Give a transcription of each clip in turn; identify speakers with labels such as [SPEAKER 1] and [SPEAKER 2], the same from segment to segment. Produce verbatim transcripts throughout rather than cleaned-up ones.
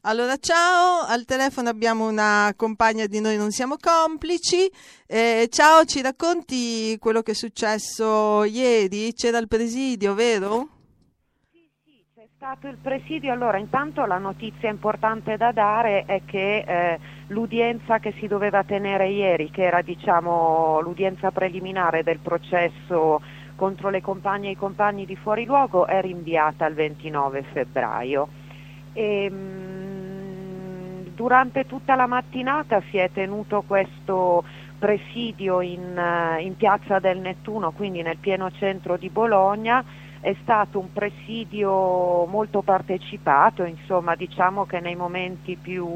[SPEAKER 1] Allora, ciao, al telefono abbiamo una compagna di Noi Non Siamo Complici. Eh, ciao, ci racconti quello che è successo ieri? C'era il presidio, vero?
[SPEAKER 2] Sì, sì, c'è stato il presidio. Allora, intanto la notizia importante da dare è che eh, l'udienza che si doveva tenere ieri, che era diciamo l'udienza preliminare del processo contro le compagne e i compagni di fuori luogo, è rinviata al ventinove febbraio. E, mh, durante tutta la mattinata si è tenuto questo presidio in, eh, in Piazza del Nettuno, quindi nel pieno centro di Bologna. È stato un presidio molto partecipato, insomma, diciamo che nei momenti più,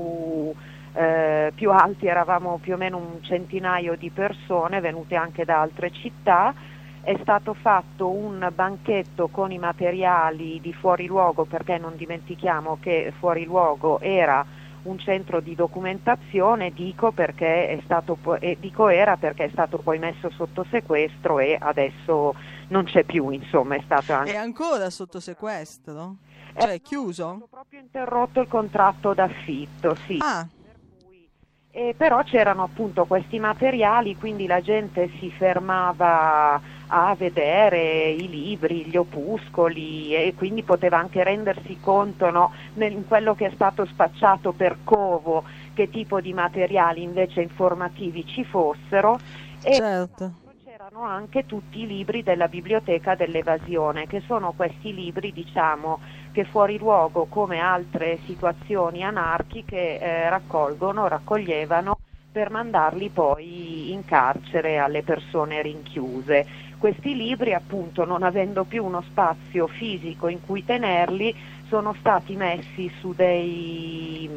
[SPEAKER 2] eh, più alti eravamo più o meno un centinaio di persone venute anche da altre città. È stato fatto un banchetto con i materiali di fuori luogo, perché non dimentichiamo che fuori luogo era un centro di documentazione, dico perché è stato po- eh, dico era perché è stato poi messo sotto sequestro e adesso non c'è più, insomma, è stato anche
[SPEAKER 1] È ancora sotto sequestro?
[SPEAKER 2] è
[SPEAKER 1] Cioè, è
[SPEAKER 2] stato
[SPEAKER 1] chiuso?
[SPEAKER 2] proprio interrotto il contratto d'affitto, sì.
[SPEAKER 1] Ah,
[SPEAKER 2] Per cui- eh, però c'erano appunto questi materiali, quindi la gente si fermava a vedere i libri, gli opuscoli, e quindi poteva anche rendersi conto, no, nel- in quello che è stato spacciato per covo, che tipo di materiali invece informativi ci fossero. E
[SPEAKER 1] certo.
[SPEAKER 2] c'erano anche tutti i libri della biblioteca dell'evasione, che sono questi libri, diciamo, che fuori luogo, come altre situazioni anarchiche, eh, raccolgono, raccoglievano per mandarli poi in carcere alle persone rinchiuse. Questi libri, appunto, non avendo più uno spazio fisico in cui tenerli, sono stati messi su dei,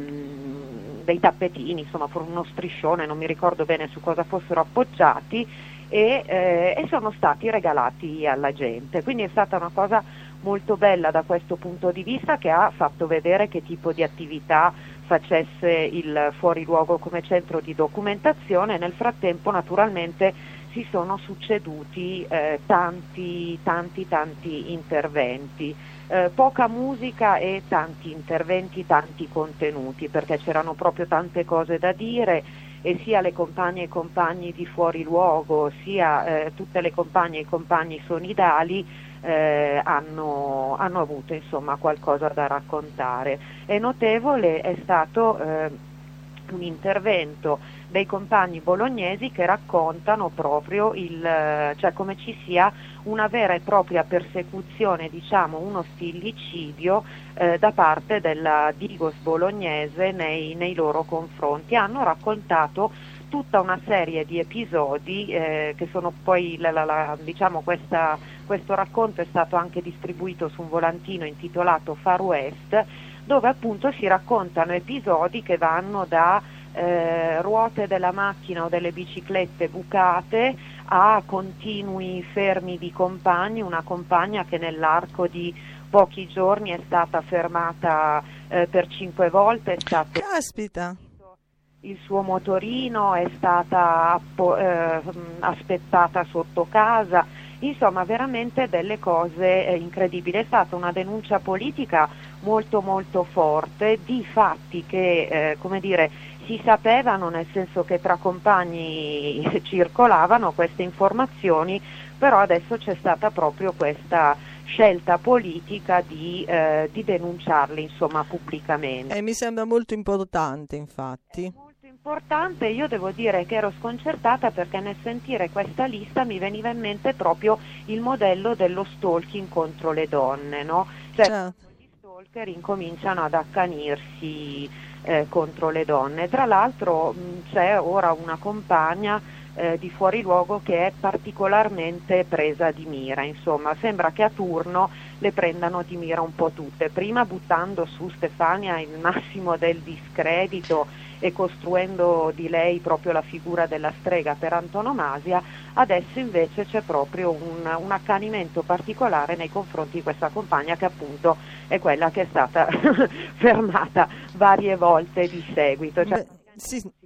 [SPEAKER 2] mh, dei tappetini, insomma, con uno striscione, non mi ricordo bene su cosa fossero appoggiati, e, eh, e sono stati regalati alla gente. Quindi è stata una cosa molto bella da questo punto di vista, che ha fatto vedere che tipo di attività facesse il fuori luogo come centro di documentazione. Nel frattempo, naturalmente, si sono succeduti eh, tanti tanti tanti interventi, eh, poca musica e tanti interventi, tanti contenuti, perché c'erano proprio tante cose da dire, e sia le compagne e i compagni di fuori luogo, sia eh, tutte le compagne e i compagni sonidali eh, hanno, hanno avuto insomma qualcosa da raccontare. È notevole è stato eh, un intervento dei compagni bolognesi che raccontano proprio il, cioè come ci sia una vera e propria persecuzione, diciamo uno stillicidio eh, da parte della Digos bolognese nei, nei loro confronti. Hanno raccontato tutta una serie di episodi eh, che sono poi, la, la, la, diciamo questa, questo racconto è stato anche distribuito su un volantino intitolato Far West, dove appunto si raccontano episodi che vanno da eh, ruote della macchina o delle biciclette bucate a continui fermi di compagni, una compagna che nell'arco di pochi giorni è stata fermata eh, per cinque volte, è stato
[SPEAKER 1] Caspita.
[SPEAKER 2] il suo motorino, è stata appo- eh, aspettata sotto casa, insomma veramente delle cose eh, incredibili. È stata una denuncia politica molto molto forte di fatti che eh, come dire si sapevano, nel senso che tra compagni circolavano queste informazioni, però adesso c'è stata proprio questa scelta politica di, eh, di denunciarli insomma pubblicamente.
[SPEAKER 1] E mi sembra molto importante, infatti.
[SPEAKER 2] Molto importante. Io devo dire che ero sconcertata, perché nel sentire questa lista mi veniva in mente proprio il modello dello stalking contro le donne, no? Cioè
[SPEAKER 1] Certo.
[SPEAKER 2] gli stalker incominciano ad accanirsi eh, contro le donne. Tra l'altro mh, c'è ora una compagna eh, di fuori luogo che è particolarmente presa di mira, insomma sembra che a turno le prendano di mira un po' tutte, prima buttando su Stefania il massimo del discredito e costruendo di lei proprio la figura della strega per antonomasia. Adesso invece c'è proprio un, un accanimento particolare nei confronti di questa compagna, che appunto è quella che è stata fermata varie volte di seguito. Cioè,
[SPEAKER 1] Beh, sì.
[SPEAKER 2] si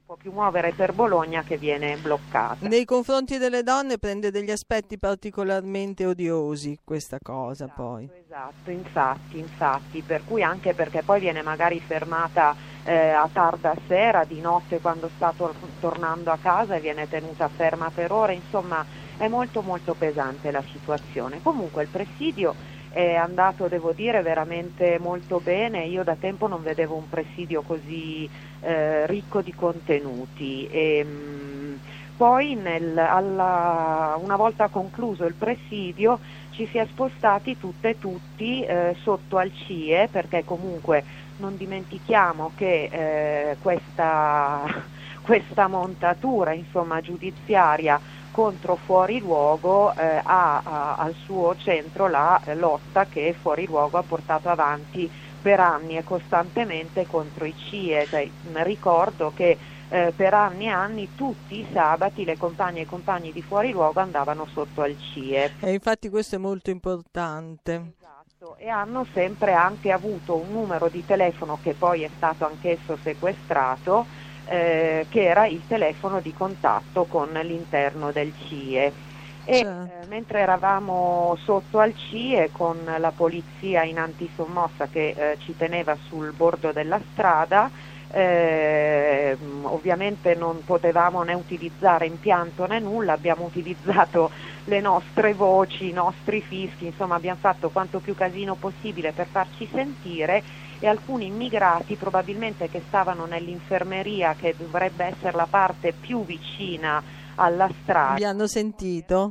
[SPEAKER 2] può più muovere per Bologna, che viene bloccata.
[SPEAKER 1] Nei confronti delle donne prende degli aspetti particolarmente odiosi questa cosa,
[SPEAKER 2] Esatto,
[SPEAKER 1] poi.
[SPEAKER 2] Esatto, infatti, infatti, per cui anche perché poi viene magari fermata eh, a tarda sera, di notte quando sta tor- tornando a casa, e viene tenuta ferma per ore, insomma è molto molto pesante la situazione. Comunque il presidio è andato, devo dire, veramente molto bene. Io da tempo non vedevo un presidio così eh, ricco di contenuti. E, mh, poi nel, alla, una volta concluso il presidio ci si è spostati tutte e tutti eh, sotto al C I E, perché comunque non dimentichiamo che eh, questa, questa montatura, insomma, giudiziaria contro Fuori Luogo eh, ha, ha al suo centro la lotta che Fuori Luogo ha portato avanti per anni e costantemente contro i C I E. Cioè, ricordo che eh, per anni e anni tutti i sabati le compagne e i compagni di Fuori Luogo andavano sotto al C I E.
[SPEAKER 1] E infatti questo è molto importante.
[SPEAKER 2] Esatto, e hanno sempre anche avuto un numero di telefono che poi è stato anch'esso sequestrato, eh, che era il telefono di contatto con l'interno del C I E. E
[SPEAKER 1] Certo.
[SPEAKER 2] eh, mentre eravamo sotto al C I E con la polizia in antisommossa che eh, ci teneva sul bordo della strada, eh, ovviamente non potevamo né utilizzare impianto né nulla, abbiamo utilizzato le nostre voci, i nostri fischi, insomma abbiamo fatto quanto più casino possibile per farci sentire, e alcuni immigrati, probabilmente che stavano nell'infermeria, che dovrebbe essere la parte più vicina alla strada,
[SPEAKER 1] Vi hanno sentito?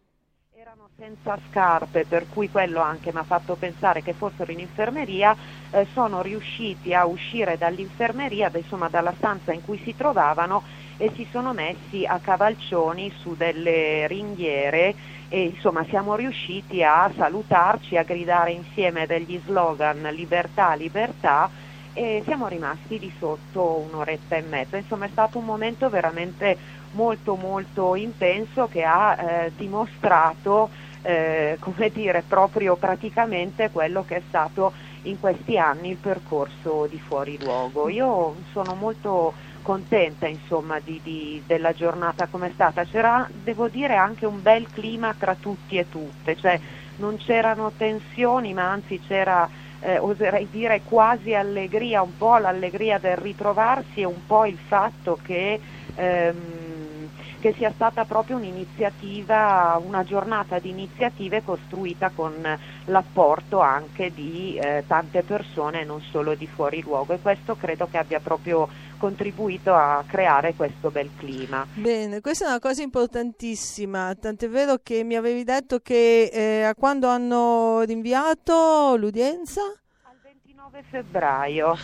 [SPEAKER 2] erano senza scarpe, per cui quello anche mi ha fatto pensare che fossero in infermeria. Eh, sono riusciti a uscire dall'infermeria, insomma dalla stanza in cui si trovavano, e si sono messi a cavalcioni su delle ringhiere, e insomma siamo riusciti a salutarci, a gridare insieme degli slogan libertà, libertà, e siamo rimasti di sotto un'oretta e mezza. Insomma è stato un momento veramente molto molto intenso, che ha eh, dimostrato eh, come dire, proprio praticamente quello che è stato in questi anni il percorso di Fuori Luogo. Io sono molto contenta, insomma, di, di, della giornata come è stata. C'era, devo dire, anche un bel clima tra tutti e tutte, cioè non c'erano tensioni, ma anzi c'era, eh, oserei dire, quasi allegria, un po' l'allegria del ritrovarsi, e un po' il fatto che ehm, che sia stata proprio un'iniziativa, una giornata di iniziative costruita con l'apporto anche di eh, tante persone, non solo di Fuori Luogo, e questo credo che abbia proprio contribuito a creare questo bel clima.
[SPEAKER 1] Bene, questa è una cosa importantissima, tant'è vero che mi avevi detto che eh, a quando hanno rinviato l'udienza?
[SPEAKER 2] Al ventinove febbraio.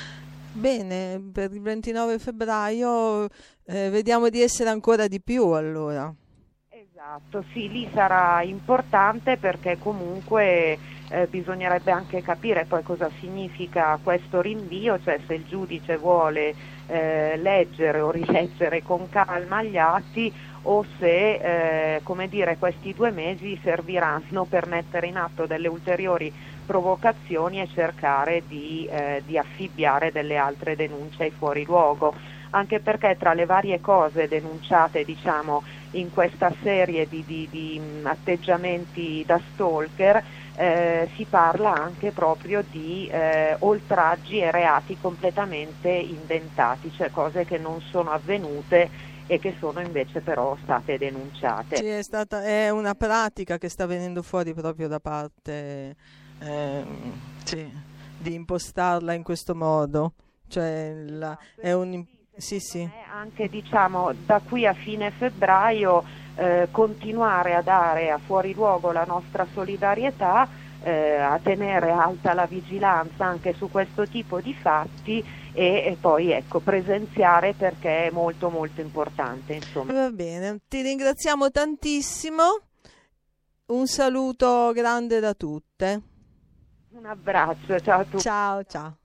[SPEAKER 1] Bene, per il ventinove febbraio eh, vediamo di essere ancora di più, allora.
[SPEAKER 2] Esatto, sì, lì sarà importante, perché comunque eh, bisognerebbe anche capire poi cosa significa questo rinvio, cioè se il giudice vuole eh, leggere o rileggere con calma gli atti, o se eh, come dire, questi due mesi serviranno per mettere in atto delle ulteriori provocazioni e cercare di, eh, di affibbiare delle altre denunce ai Fuori Luogo, anche perché tra le varie cose denunciate, diciamo, in questa serie di, di, di atteggiamenti da stalker, eh, si parla anche proprio di eh, oltraggi e reati completamente indentati, cioè cose che non sono avvenute e che sono invece però state denunciate.
[SPEAKER 1] Sì, è stata, è una pratica che sta venendo fuori proprio da parte eh, sì, di impostarla in questo modo, cioè la, è un sì, sì.
[SPEAKER 2] Anche, diciamo, da qui a fine febbraio eh, continuare a dare a Fuori Luogo la nostra solidarietà, eh, a tenere alta la vigilanza anche su questo tipo di fatti, e, e poi ecco presenziare, perché è molto molto importante, insomma.
[SPEAKER 1] Va bene, ti ringraziamo tantissimo, un saluto grande da tutte.
[SPEAKER 2] Un abbraccio, ciao a tutti.
[SPEAKER 1] Ciao, ciao.